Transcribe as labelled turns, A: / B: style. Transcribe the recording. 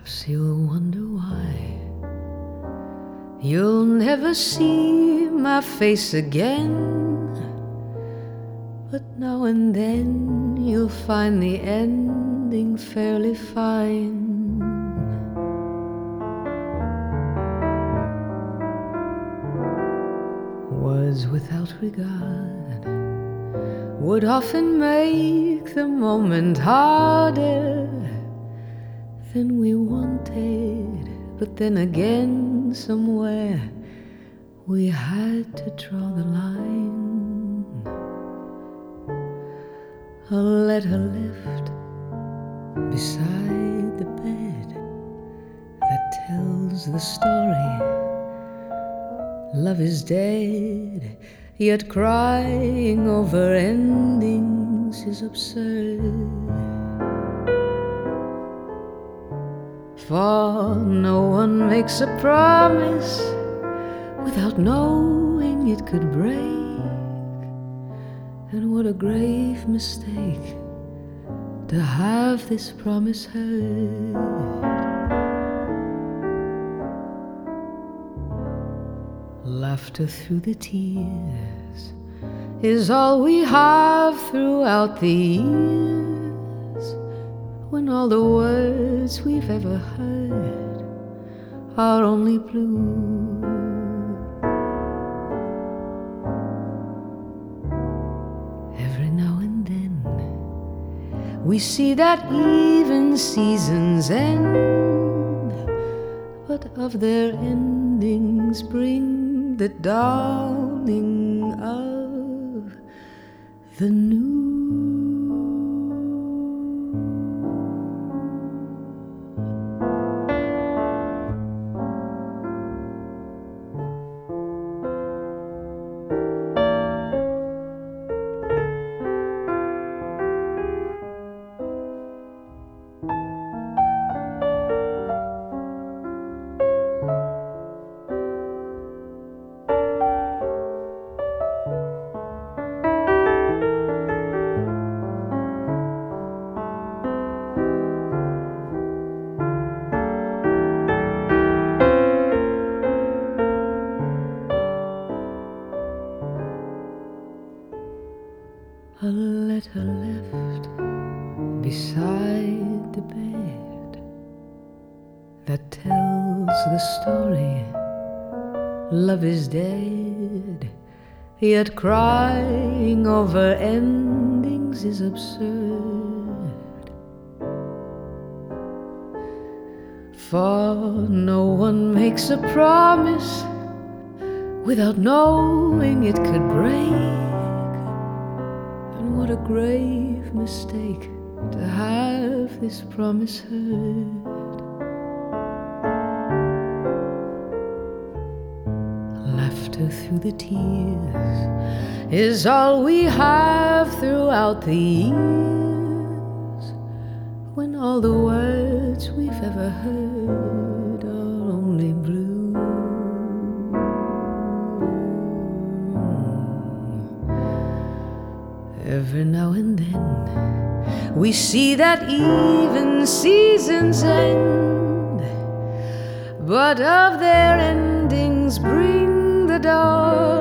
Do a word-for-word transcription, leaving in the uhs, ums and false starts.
A: Perhaps you'll wonder why you'll never see my face again, but now and then you'll find the ending fairly fine. Words without regard would often make the moment harder than we wanted, but then again somewhere we had to draw the line. A letter left beside the bed that tells the story. Love is dead, yet crying over endings is absurd. For no one makes a promise without knowing it could break. And what a grave mistake to have this promise heard. Laughter through the tears is all we have throughout the years, when all the words we've ever heard are only blue. Every now and then we see that even seasons end, but of their endings bring the dawning of the new. A letter left beside the bed that tells the story. Love is dead, yet crying over endings is absurd. For no one makes a promise without knowing it could break. And what a grave mistake to have this promise heard. Laughter through the tears is all we have throughout the years, when all the words we've ever heard are only blue. Every now and then we see that even seasons end, but of their endings bring the dawn